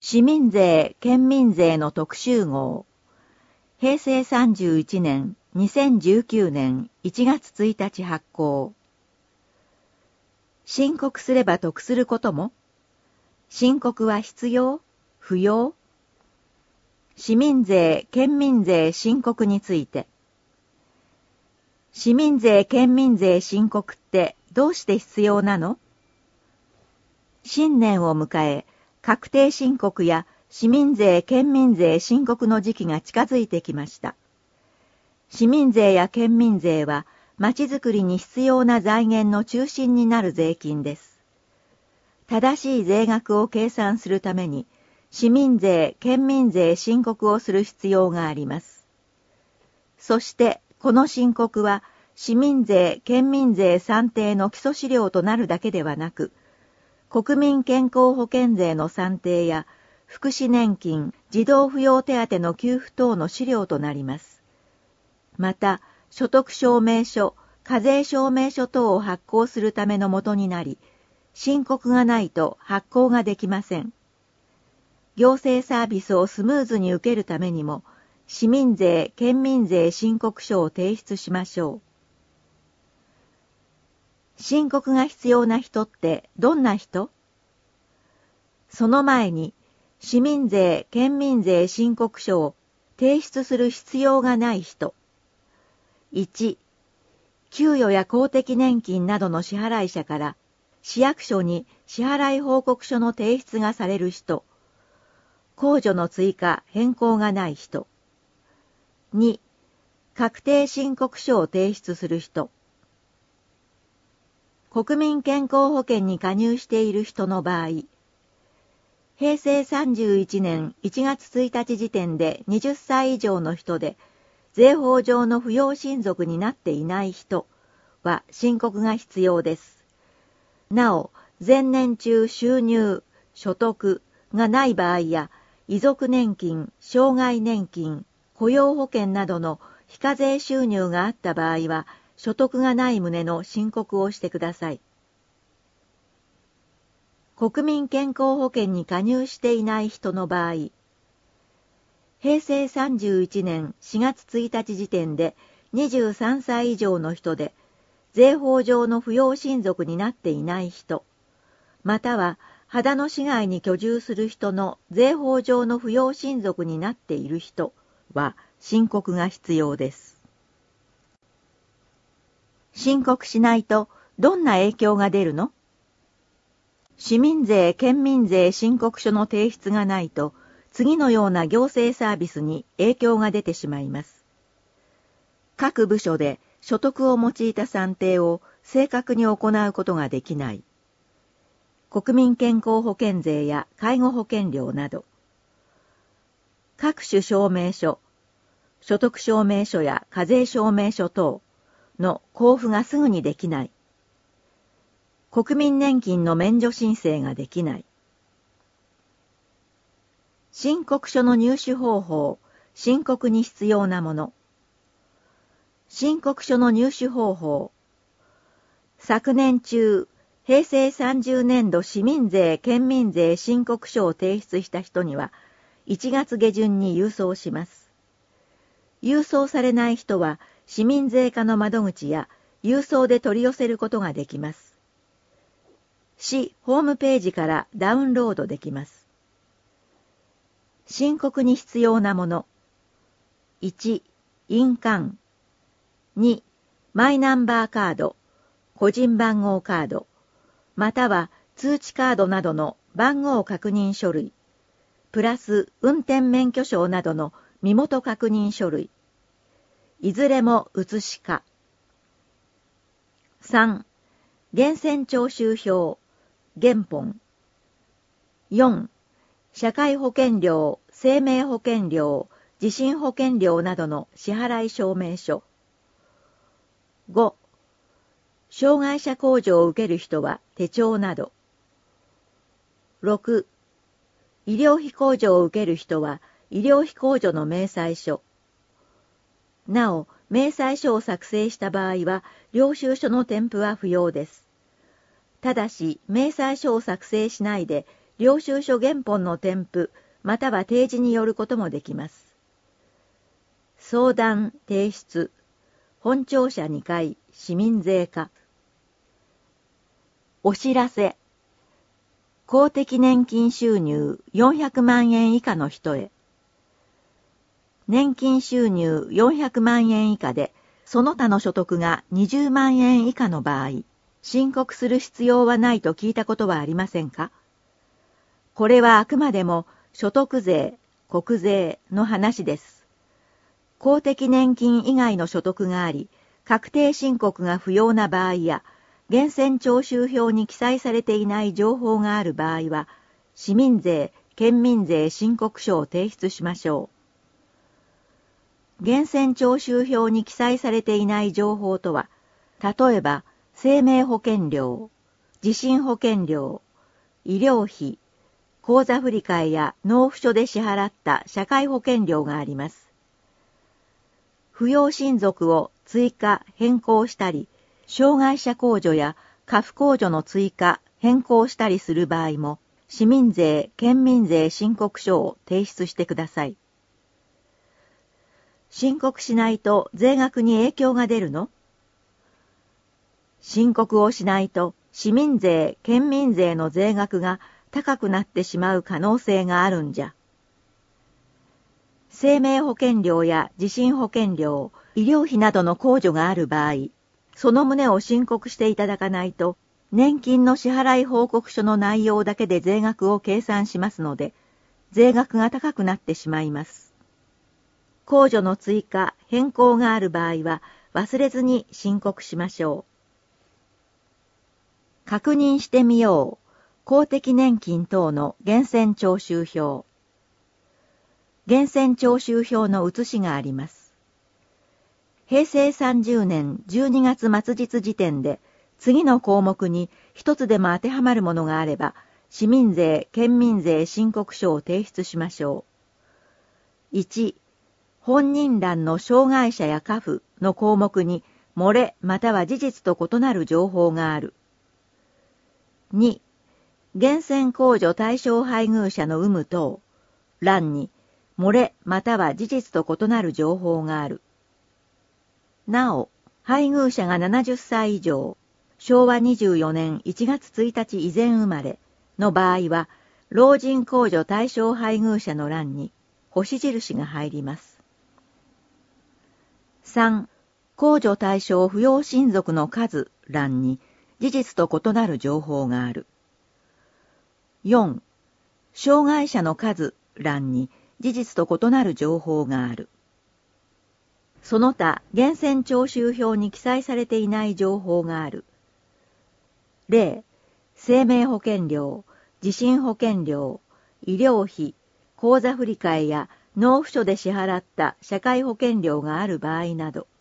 市民税・県民税の特集号。平成31年、2019年1月1日発行。申告すれば得することも？申告は必要？不要？市民税・県民税申告について。市民税・県民税申告ってどうして必要なの？新年を迎え、確定申告や市民税・県民税申告の時期が近づいてきました。市民税や県民税は、まちづくりに必要な財源の中心になる税金です。正しい税額を計算するために、市民税・県民税申告をする必要があります。そして、この申告は、市民税・県民税算定の基礎資料となるだけではなく、国民健康保険税の算定や福祉年金、児童扶養手当の給付等の資料となります。また、所得証明書、課税証明書等を発行するためのもとになり、申告がないと発行ができません。行政サービスをスムーズに受けるためにも、市民税・県民税申告書を提出しましょう。申告が必要な人ってどんな人？その前に、市民税・県民税申告書を提出する必要がない人。1、給与や公的年金などの支払い者から市役所に支払い報告書の提出がされる人。控除の追加・変更がない人。2、確定申告書を提出する人。国民健康保険に加入している人の場合、平成31年1月1日時点で20歳以上の人で、税法上の扶養親族になっていない人は申告が必要です。なお、前年中収入、所得がない場合や、遺族年金、障害年金、雇用保険などの非課税収入があった場合は、所得がない旨の申告をしてください。国民健康保険に加入していない人の場合、平成31年4月1日時点で23歳以上の人で、税法上の扶養親族になっていない人、または秦野市外に居住する人の税法上の扶養親族になっている人は申告が必要です。申告しないとどんな影響が出るの？市民税・県民税申告書の提出がないと、次のような行政サービスに影響が出てしまいます。各部署で所得を用いた算定を正確に行うことができない。国民健康保険税や介護保険料など。各種証明書、所得証明書や課税証明書等の交付がすぐにできない。国民年金の免除申請ができない。申告書の入手方法、申告に必要なもの。申告書の入手方法。昨年中、平成30年度市民税・県民税申告書を提出した人には、1月下旬に郵送します。郵送されない人は、市民税課の窓口や郵送で取り寄せることができます。市ホームページからダウンロードできます。申告に必要なもの。1、印鑑。2、マイナンバーカード、個人番号カード、または通知カードなどの番号確認書類、プラス運転免許証などの身元確認書類。いずれも写しか。3、源泉徴収票、原本。4、社会保険料、生命保険料、地震保険料などの支払い証明書。5、障害者控除を受ける人は手帳など。6、医療費控除を受ける人は医療費控除の明細書。なお、明細書を作成した場合は、領収書の添付は不要です。ただし、明細書を作成しないで、 領収書原本の添付、または提示によることもできます。相談、提出、本庁舎2階、市民税課。お知らせ。公的年金収入400万円以下の人へ。年金収入400万円以下で、その他の所得が20万円以下の場合、申告する必要はないと聞いたことはありませんか？これはあくまでも所得税、国税の話です。公的年金以外の所得があり、確定申告が不要な場合や、源泉徴収票に記載されていない情報がある場合は、市民税、県民税申告書を提出しましょう。源泉徴収票に記載されていない情報とは、例えば、生命保険料、地震保険料、医療費、口座振替や納付書で支払った社会保険料があります。扶養親族を追加・変更したり、障害者控除や家父控除の追加・変更したりする場合も、市民税・県民税申告書を提出してください。申告しないと税額に影響が出るの？申告をしないと市民税・県民税の税額が高くなってしまう可能性があるんじゃ。生命保険料や地震保険料、医療費などの控除がある場合、その旨を申告していただかないと、年金の支払い報告書の内容だけで税額を計算しますので、税額が高くなってしまいます。控除の追加・変更がある場合は、忘れずに申告しましょう。確認してみよう。公的年金等の源泉徴収票。源泉徴収票の写しがあります。平成30年12月末日時点で、次の項目に一つでも当てはまるものがあれば、市民税・県民税申告書を提出しましょう。1、本人欄の障害者や家父の項目に漏れまたは事実と異なる情報がある。2、源泉控除対象配偶者の有無等、欄に漏れまたは事実と異なる情報がある。なお、配偶者が70歳以上、昭和24年1月1日以前生まれの場合は、老人控除対象配偶者の欄に星印が入ります。3、控除対象扶養親族の数欄に事実と異なる情報がある。4、障害者の数欄に事実と異なる情報がある。その他、源泉徴収票に記載されていない情報がある。例、生命保険料、地震保険料、医療費、口座振替や納付書で支払った社会保険料がある場合など。